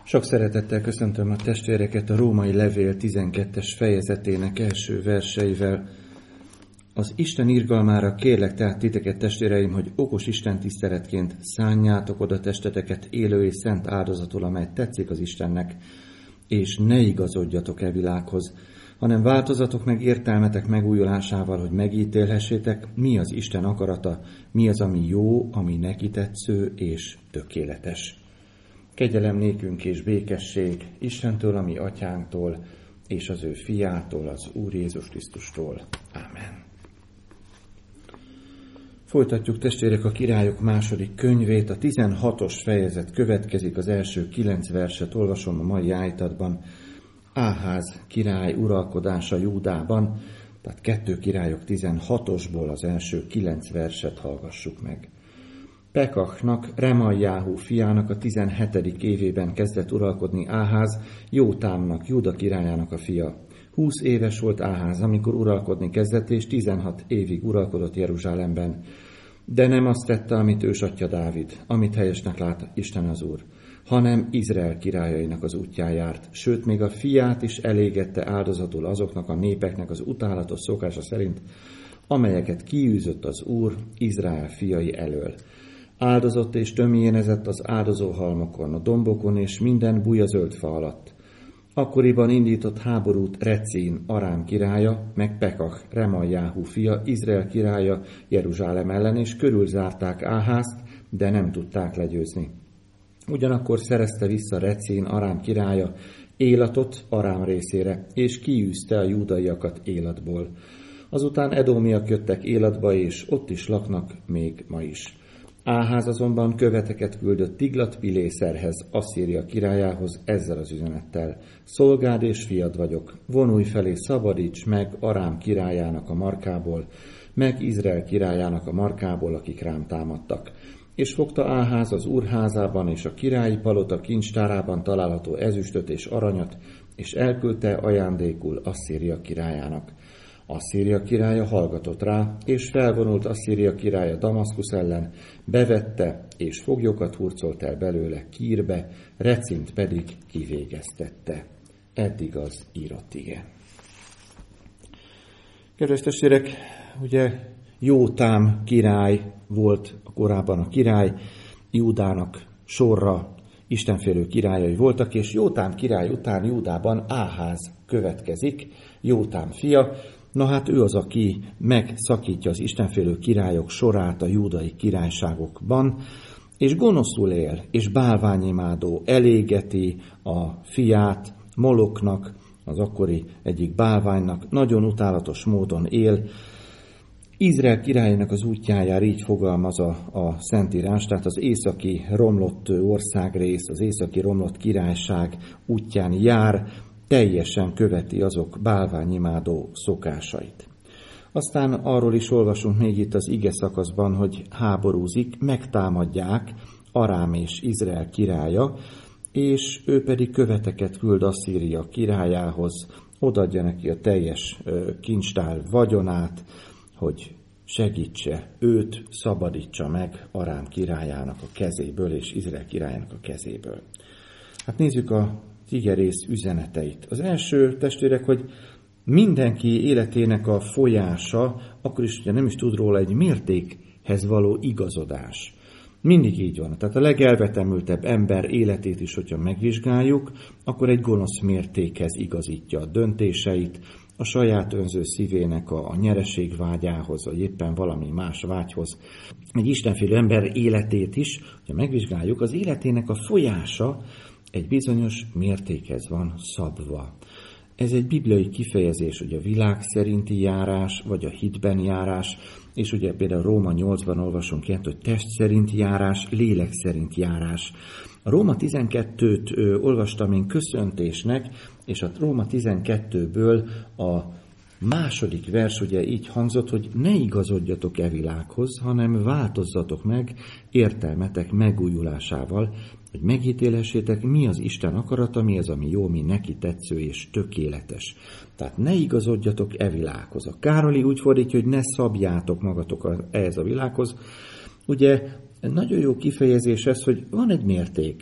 Sok szeretettel köszöntöm a testvéreket a Római Levél 12-es fejezetének első verseivel. Az Isten irgalmára kérlek tehát titeket, testvéreim, hogy okos Isten tiszteletként szánjátok oda testeteket élő és szent áldozatul, amely tetszik az Istennek, és ne igazodjatok e világhoz, hanem változatok meg értelmetek megújulásával, hogy megítélhessétek, mi az Isten akarata, mi az, ami jó, ami neki tetsző és tökéletes. Kegyelem nékünk és békesség Istentől, a mi atyánktól, és az ő fiától, az Úr Jézus Krisztustól. Ámen. Folytatjuk, testvérek, a Királyok második könyvét. A 16-os fejezet következik, az első 9 verset olvasom a mai ájtatban. Áház király uralkodása Júdában, tehát 2 Királyok 16-osból az első 9 verset hallgassuk meg. Pekahnak, Remaljáhú fiának a 17. évében kezdett uralkodni Áház, Jótámnak, Júda királyának a fia. 20 éves volt Áház, amikor uralkodni kezdett, és 16 évig uralkodott Jeruzsálemben. De nem azt tette, amit ősatja Dávid, amit helyesnek lát Isten az Úr, hanem Izrael királyainak az útján járt, sőt, még a fiát is elégette áldozatul azoknak a népeknek az utálatos szokása szerint, amelyeket kiűzött az Úr Izrael fiai elől. Áldozott és tömjénezett az áldozóhalmokon, a dombokon és minden bujazöld fa alatt. Akkoriban indított háborút Recín, Arám királya, meg Pekah, Remaljáhú fia, Izrael királya Jeruzsálem ellen, és körülzárták Áházt, de nem tudták legyőzni. Ugyanakkor szerezte vissza Recín, Arám királya Élatot Arám részére, és kiűzte a júdaiakat Élatból. Azután edómiak jöttek Élatba, és ott is laknak még ma is. Áház azonban követeket küldött Tiglat-Pilészerhez, Asszíria királyához ezzel az üzenettel: szolgád és fiad vagyok, vonulj felé, szabadíts meg Arám királyának a markából, meg Izrael királyának a markából, akik rám támadtak. És fogta Áház az úrházában és a királyi palota kincstárában található ezüstöt és aranyat, és elküldte ajándékul Asszíria királyának. Asszíria királya hallgatott rá, és felvonult Asszíria királya Damaszkusz ellen, bevette, és foglyokat hurcolt el belőle Kírbe, Recint pedig kivégeztette. Eddig az írott ige. Kedves testvérek, ugye Jótám király volt korábban a király, Júdának sorra istenfélő királyai voltak, és Jótám király után Júdában Áház következik, Jótám fia. Na hát ő az, aki megszakítja az istenfélő királyok sorát a júdai királyságokban, és gonoszul él, és bálványimádó, elégeti a fiát Moloknak, az akkori egyik bálványnak, nagyon utálatos módon él. Izrael királyának az útján jár, így fogalmaz a Szentírás, tehát az északi romlott országrész, az északi romlott királyság útján jár, teljesen követi azok bálványimádó szokásait. Aztán arról is olvasunk még itt az ige szakaszban, hogy háborúzik, megtámadják Arám és Izrael királya, és ő pedig követeket küld Asszíria királyához, odaadja neki a teljes kincstár vagyonát, hogy segítse őt, szabadítsa meg Arám királyának a kezéből és Izrael királyának a kezéből. Hát nézzük a igerész üzeneteit. Az első, testvérek, hogy mindenki életének a folyása, akkor is ugye nem is tud róla, egy mértékhez való igazodás. Mindig így van. Tehát a legelvetemültebb ember életét is, hogyha megvizsgáljuk, akkor egy gonosz mértékhez igazítja a döntéseit, a saját önző szívének a nyereségvágyához, vagy éppen valami más vágyhoz. Egy istenfélő ember életét is, hogyha megvizsgáljuk, az életének a folyása egy bizonyos mértékhez van szabva. Ez egy bibliai kifejezés, hogy a világ szerinti járás, vagy a hitben járás, és ugye például Róma 8-ban olvasunk ilyet, hogy test szerint járás, lélek szerint járás. A Róma 12-t olvastam én köszöntésnek, és a Róma 12-ből a második vers ugye így hangzott, hogy ne igazodjatok e világhoz, hanem változzatok meg értelmetek megújulásával, hogy megítélhessétek, mi az Isten akarata, mi az, ami jó, mi neki tetsző és tökéletes. Tehát ne igazodjatok e világhoz. A Károli úgy fordítja, hogy ne szabjátok magatok ehhez a világhoz. Ugye nagyon jó kifejezés ez, hogy van egy mérték,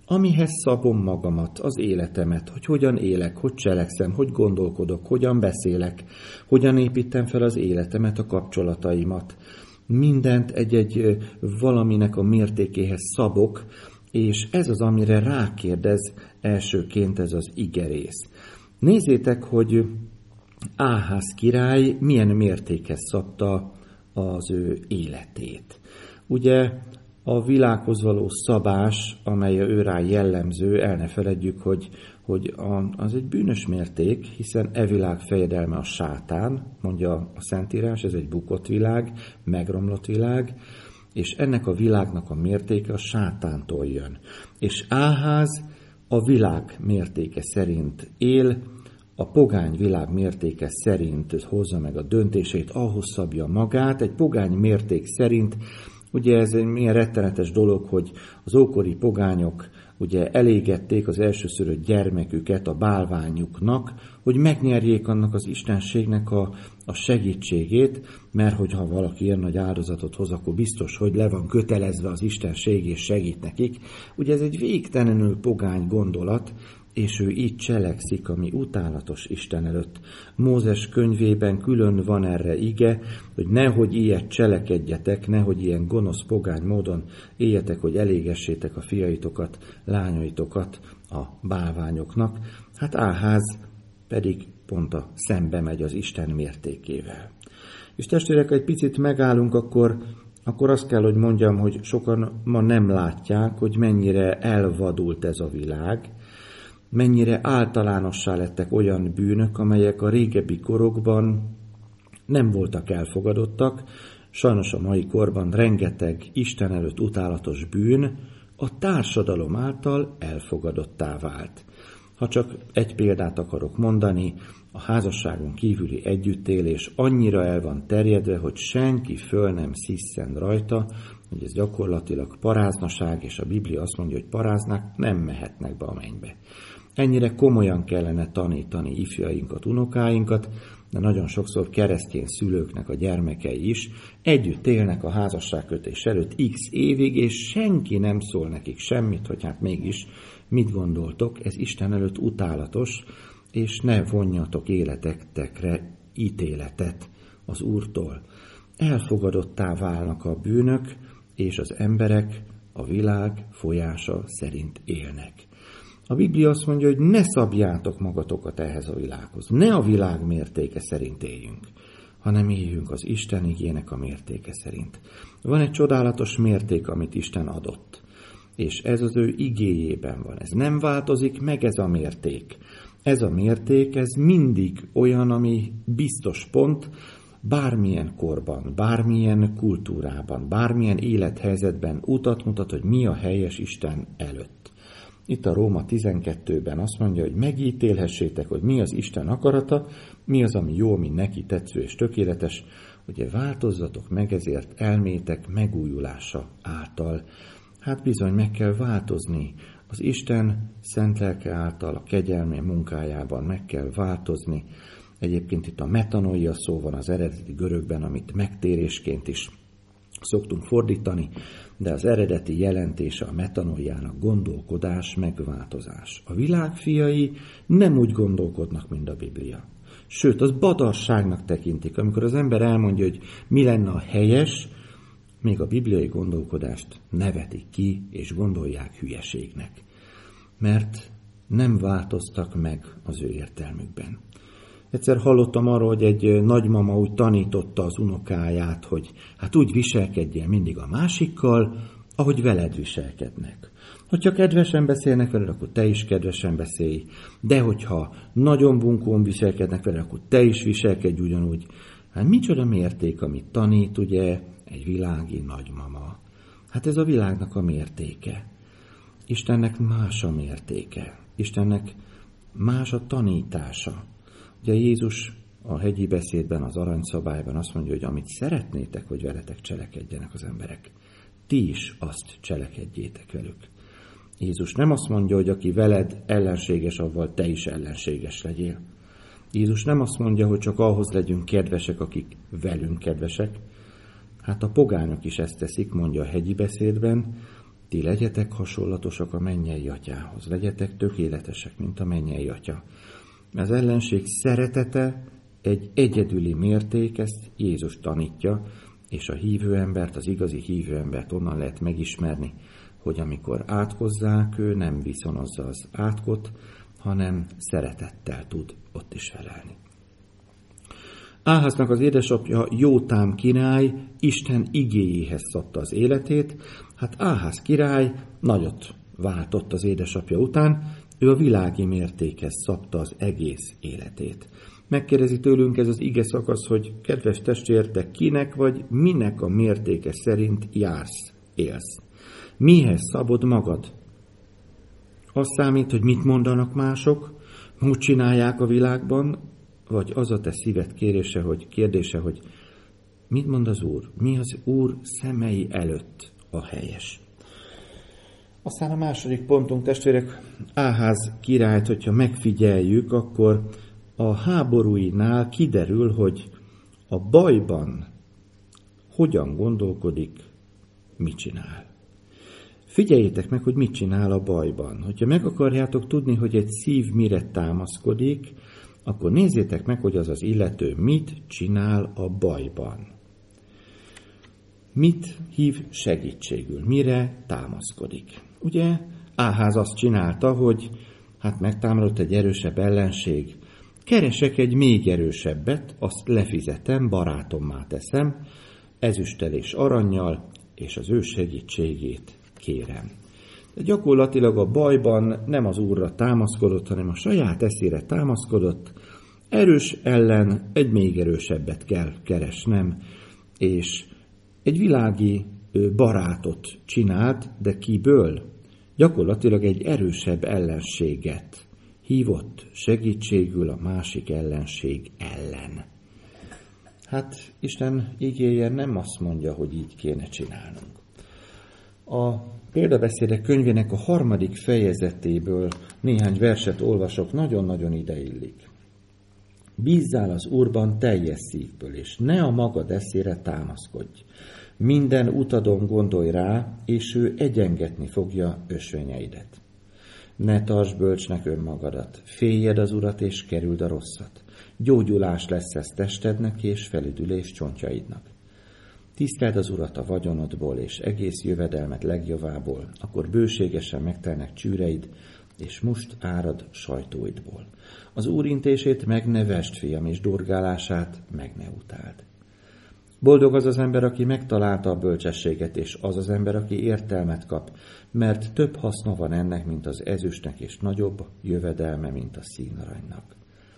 amihez szabom magamat, az életemet, hogy hogyan élek, hogy cselekszem, hogy gondolkodok, hogyan beszélek, hogyan építem fel az életemet, a kapcsolataimat. Mindent egy-egy valaminek a mértékéhez szabok, és ez az, amire rákérdez elsőként ez az igerész. Nézzétek, hogy Áház király milyen mértékhez szabta az ő életét. Ugye a világhoz való szabás, amely ő rá jellemző, el ne feledjük, hogy az egy bűnös mérték, hiszen e világ fejedelme a sátán, mondja a Szentírás, ez egy bukott világ, megromlott világ, és ennek a világnak a mértéke a sátántól jön. És Áház a világ mértéke szerint él, a pogány világ mértéke szerint hozza meg a döntését, ahhoz szabja magát, egy pogány mérték szerint. Ugye ez egy milyen rettenetes dolog, hogy az ókori pogányok ugye elégették az elsőszülött gyermeküket a bálványuknak, hogy megnyerjék annak az istenségnek a segítségét, mert hogyha valaki ilyen nagy áldozatot hoz, akkor biztos, hogy le van kötelezve az istenség és segít nekik. Ugye ez egy végtelenül pogány gondolat, és ő így cselekszik, ami utálatos Isten előtt. Mózes könyvében külön van erre ige, hogy nehogy ilyet cselekedjetek, nehogy ilyen gonosz pogány módon éljetek, hogy elégessétek a fiaitokat, lányaitokat a bálványoknak. Hát Áház pedig pont a szembe megy az Isten mértékével. És testvérek, egy picit megállunk, akkor azt kell, hogy mondjam, hogy sokan ma nem látják, hogy mennyire elvadult ez a világ, mennyire általánossá lettek olyan bűnök, amelyek a régebbi korokban nem voltak elfogadottak. Sajnos a mai korban rengeteg Isten előtt utálatos bűn a társadalom által elfogadottá vált. Ha csak egy példát akarok mondani, a házasságon kívüli együttélés annyira el van terjedve, hogy senki föl nem sziszen rajta, hogy ez gyakorlatilag paráznaság, és a Biblia azt mondja, hogy paráznák nem mehetnek be a mennybe. Ennyire komolyan kellene tanítani ifjainkat, unokáinkat, de nagyon sokszor keresztény szülőknek a gyermekei is együtt élnek a házasságkötés előtt x évig, és senki nem szól nekik semmit, hogy hát mégis mit gondoltok, ez Isten előtt utálatos, és ne vonjatok életekre ítéletet az Úrtól. Elfogadottá válnak a bűnök, és az emberek a világ folyása szerint élnek. A Biblia azt mondja, hogy ne szabjátok magatokat ehhez a világhoz. Ne a világ mértéke szerint éljünk, hanem éljünk az Isten igének a mértéke szerint. Van egy csodálatos mérték, amit Isten adott, és ez az ő igéjében van. Ez nem változik meg, ez a mérték. Ez a mérték, ez mindig olyan, ami biztos pont, bármilyen korban, bármilyen kultúrában, bármilyen élethelyzetben utat mutat, hogy mi a helyes Isten előtt. Itt a Róma 12-ben azt mondja, hogy megítélhessétek, hogy mi az Isten akarata, mi az, ami jó, ami neki tetsző és tökéletes, hogy változzatok meg ezért elmétek megújulása által. Hát bizony meg kell változni. Az Isten szent lelke által a kegyelme munkájában meg kell változni. Egyébként itt a metanoia szó van az eredeti görögben, amit megtérésként is szoktunk fordítani, de az eredeti jelentése a metanoiának gondolkodás, megváltozás. A világ fiai nem úgy gondolkodnak, mint a Biblia. Sőt, az badarságnak tekintik. Amikor az ember elmondja, hogy mi lenne a helyes, még a bibliai gondolkodást nevetik ki, és gondolják hülyeségnek. Mert nem változtak meg az ő értelmükben. Egyszer hallottam arról, hogy egy nagymama úgy tanította az unokáját, hogy hát úgy viselkedjél mindig a másikkal, ahogy veled viselkednek. Hogyha kedvesen beszélnek veled, akkor te is kedvesen beszélj, de hogyha nagyon bunkón viselkednek veled, akkor te is viselkedj ugyanúgy. Hát micsoda mérték, amit tanít, ugye, egy világi nagymama. Hát ez a világnak a mértéke. Istennek más a mértéke. Istennek más a tanítása. Ugye Jézus a hegyi beszédben, az aranyszabályban azt mondja, hogy amit szeretnétek, hogy veletek cselekedjenek az emberek, ti is azt cselekedjétek velük. Jézus nem azt mondja, hogy aki veled ellenséges, avval te is ellenséges legyél. Jézus nem azt mondja, hogy csak ahhoz legyünk kedvesek, akik velünk kedvesek. Hát a pogányok is ezt teszik, mondja a hegyi beszédben, ti legyetek hasonlatosak a mennyei atyához, legyetek tökéletesek, mint a mennyei atya. Az ellenség szeretete egy egyedüli mérték, ezt Jézus tanítja, és a hívő embert, az igazi hívő embert onnan lehet megismerni, hogy amikor átkozzák, ő nem viszonozza az átkot, hanem szeretettel tud ott is felelni. Áháznak az édesapja, Jótám király, Isten igéjéhez szabta az életét. Hát Áház király nagyot váltott az édesapja után, ő a világi mértékhez szabta az egész életét. Megkérdezi tőlünk ez az ige szakasz, hogy kedves testvér, te kinek vagy minek a mértéke szerint jársz, élsz? Mihez szabod magad? Az számít, hogy mit mondanak mások, hogy csinálják a világban, vagy az a te szíved kérdése, hogy mit mond az Úr? Mi az Úr szemei előtt a helyes? Aztán a második pontunk, testvérek, Áház királyt, hogyha megfigyeljük, akkor a háborúinál kiderül, hogy a bajban hogyan gondolkodik, mit csinál. Figyeljétek meg, hogy mit csinál a bajban. Hogyha meg akarjátok tudni, hogy egy szív mire támaszkodik, akkor nézzétek meg, hogy az illető mit csinál a bajban. Mit hív segítségül, mire támaszkodik. Ugye Áház azt csinálta, hogy megtámadott egy erősebb ellenség. Keresek egy még erősebbet, azt lefizetem, barátommá teszem, ezüsttel és arannyal, és az ő segítségét kérem. De gyakorlatilag a bajban nem az Úrra támaszkodott, hanem a saját eszére támaszkodott. Erős ellen egy még erősebbet kell keresnem, és egy világi barátot csinált, de kiből? Gyakorlatilag egy erősebb ellenséget hívott segítségül a másik ellenség ellen. Hát Isten igéje nem azt mondja, hogy így kéne csinálnunk. A példabeszédek könyvének a 3. fejezetéből néhány verset olvasok, nagyon-nagyon ideillik. Bízzál az Úrban teljes szívből, és ne a magad eszére támaszkodj. Minden utadon gondolj rá, és ő egyengetni fogja ösvényeidet. Ne tartsd bölcsnek önmagadat, féljed az Urat, és kerüld a rosszat. Gyógyulás lesz ez testednek, és felüdülés csontjaidnak. Tiszteld az Urat a vagyonodból, és egész jövedelmet legjavából, akkor bőségesen megtelnek csűreid, és must árad sajtóidból. Az Úr intését meg ne vesd, fiam, és dorgálását meg ne utáld. Boldog az az ember, aki megtalálta a bölcsességet, és az az ember, aki értelmet kap, mert több haszna van ennek, mint az ezüstnek, és nagyobb jövedelme, mint a színaranynak.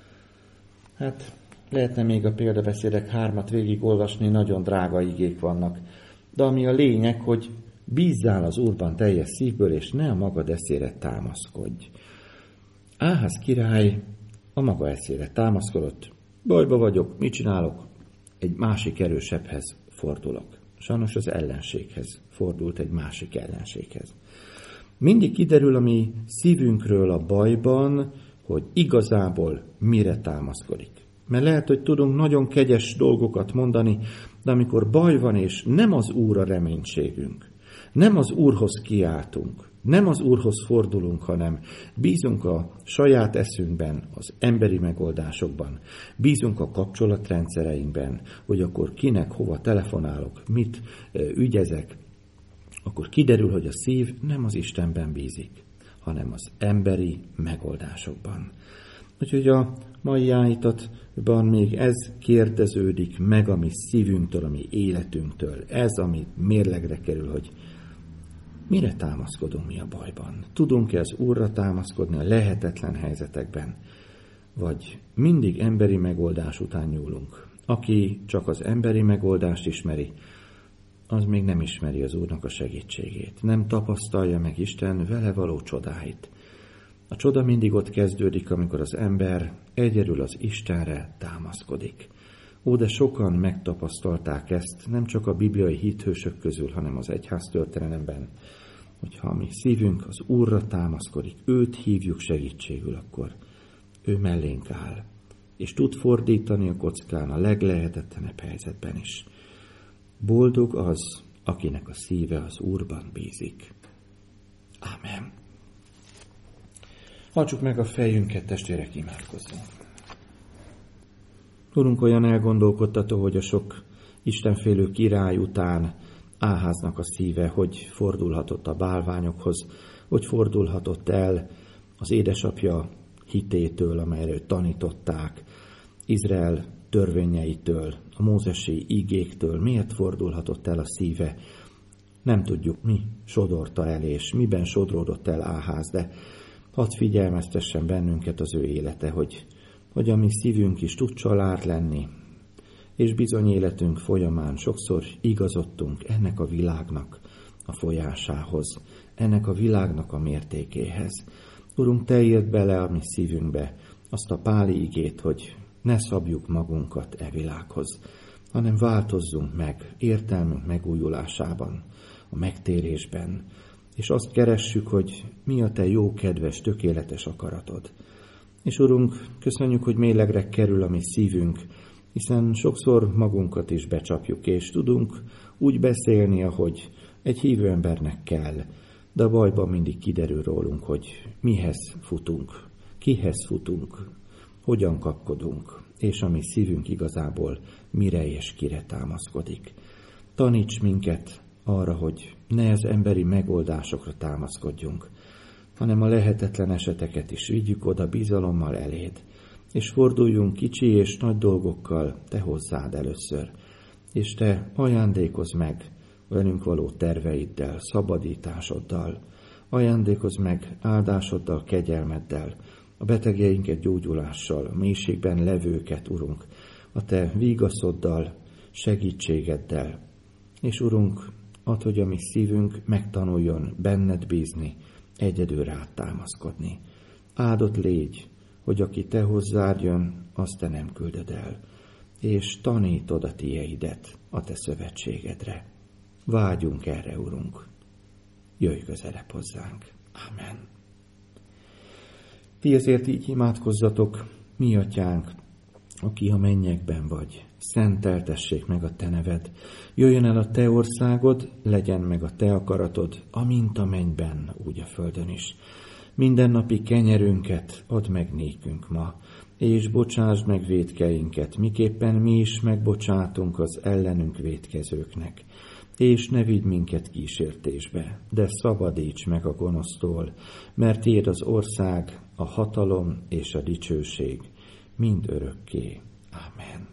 Hát lehetne még a példabeszédek 3 végig olvasni, nagyon drága igék vannak, de ami a lényeg, hogy bízzál az Úrban teljes szívből, és ne a magad eszére támaszkodj. Áház király a maga eszére támaszkodott. Bajba vagyok, mit csinálok? Egy másik erősebbhez fordulok. Sajnos az ellenséghez fordult, egy másik ellenséghez. Mindig kiderül a mi szívünkről a bajban, hogy igazából mire támaszkodik. Mert lehet, hogy tudunk nagyon kegyes dolgokat mondani, de amikor baj van, és nem az Úr a reménységünk, nem az Úrhoz kiáltunk, nem az Úrhoz fordulunk, hanem bízunk a saját eszünkben, az emberi megoldásokban, bízunk a kapcsolatrendszereinkben, hogy akkor kinek, hova telefonálok, mit ügyezek, akkor kiderül, hogy a szív nem az Istenben bízik, hanem az emberi megoldásokban. Úgyhogy a mai áhítatban még ez kérdeződik meg a mi szívünktől, a mi életünktől. Ez, ami mérlegre kerül, hogy mire támaszkodunk mi a bajban? Tudunk-e az Úrra támaszkodni a lehetetlen helyzetekben? Vagy mindig emberi megoldás után nyúlunk? Aki csak az emberi megoldást ismeri, az még nem ismeri az Úrnak a segítségét. Nem tapasztalja meg Isten vele való csodáit. A csoda mindig ott kezdődik, amikor az ember egyedül az Istenre támaszkodik. Ó, de sokan megtapasztalták ezt, nem csak a bibliai hithősök közül, hanem az egyháztörténelemben, hogyha a mi szívünk az Úrra támaszkodik, őt hívjuk segítségül, akkor ő mellénk áll, és tud fordítani a kockán a leglehetetlenebb helyzetben is. Boldog az, akinek a szíve az Úrban bízik. Ámen. Hajtsuk meg a fejünket, testvérek, imádkozzunk. Urunk, olyan elgondolkodtató, hogy a sok istenfélő király után Áháznak a szíve, hogy fordulhatott a bálványokhoz, hogy fordulhatott el az édesapja hitétől, amelyről tanították, Izrael törvényeitől, a mózesi ígéktől. Miért fordulhatott el a szíve? Nem tudjuk, mi sodorta el, és miben sodródott el Áház, de hadd figyelmeztessen bennünket az ő élete, hogy a mi szívünk is tud család lenni, és bizony életünk folyamán sokszor igazodtunk ennek a világnak a folyásához, ennek a világnak a mértékéhez. Urunk, Te írd bele a mi szívünkbe azt a páli igét, hogy ne szabjuk magunkat e világhoz, hanem változzunk meg értelmünk megújulásában, a megtérésben, és azt keressük, hogy mi a Te jó, kedves, tökéletes akaratod. És Urunk, köszönjük, hogy mélylegre kerül a mi szívünk, hiszen sokszor magunkat is becsapjuk, és tudunk úgy beszélni, ahogy egy hívő embernek kell, de a bajban mindig kiderül rólunk, hogy mihez futunk, kihez futunk, hogyan kapkodunk, és a mi szívünk igazából mire és kire támaszkodik. Taníts minket arra, hogy ne az emberi megoldásokra támaszkodjunk, hanem a lehetetlen eseteket is vigyük oda bizalommal eléd, és forduljunk kicsi és nagy dolgokkal Te hozzád először, és Te ajándékozz meg velünk való terveiddel, szabadításoddal, ajándékozz meg áldásoddal, kegyelmeddel, a betegeinket gyógyulással, a mélységben levőket, Urunk, a Te vígaszoddal, segítségeddel, és Urunk, add, hogy a mi szívünk megtanuljon benned bízni, egyedül rád támaszkodni. Áldott légy, hogy aki Te hozzád jön, azt Te nem küldöd el, és tanítod a tieidet a Te szövetségedre. Vágyunk erre, Urunk. Jöjj közelebb hozzánk. Ámen. Ti ezért így imádkozzatok, mi atyánk, aki a mennyekben vagy, szenteltessék meg a Te neved. Jöjjön el a Te országod, legyen meg a Te akaratod, amint a mennyben, úgy a földön is. Mindennapi kenyerünket add meg nékünk ma, és bocsásd meg vétkeinket, miképpen mi is megbocsátunk az ellenünk vétkezőknek. És ne vigy minket kísértésbe, de szabadíts meg a gonosztól, mert Tiéd az ország, a hatalom és a dicsőség, mind örökké. Ámen.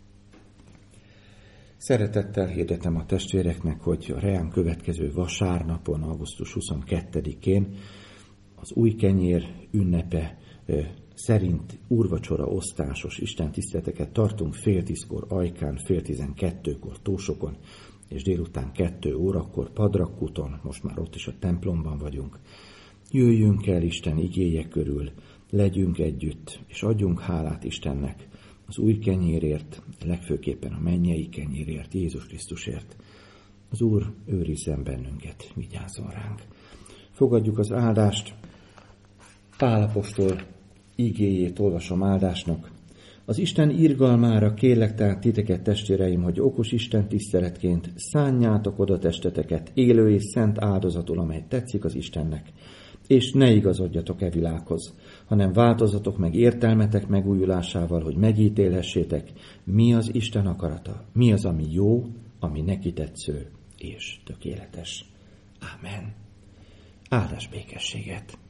Szeretettel hirdetem a testvéreknek, hogy a reán következő vasárnapon, augusztus 22-én az új kenyér ünnepe szerint úrvacsora osztásos istentiszteleteket tartunk 9:30 Ajkán, 10:12 Tósokon, és délután 2 órakor Padrakkúton, most már ott is a templomban vagyunk. Jöjjünk el Isten igéje körül, legyünk együtt, és adjunk hálát Istennek az új kenyérért, legfőképpen a mennyei kenyérért, Jézus Krisztusért. Az Úr őrizzen bennünket, vigyázzon ránk. Fogadjuk az áldást. Pál apostol igéjét olvasom áldásnak. Az Isten irgalmára kérlek tehát titeket, testvéreim, hogy okos Isten tiszteletként szánjátok oda testeteket élő és szent áldozatul, amely tetszik az Istennek, és ne igazodjatok e világhoz, hanem változatok meg értelmetek megújulásával, hogy megítélhessétek, mi az Isten akarata, mi az, ami jó, ami neki tetsző és tökéletes. Ámen. Áldás békességet!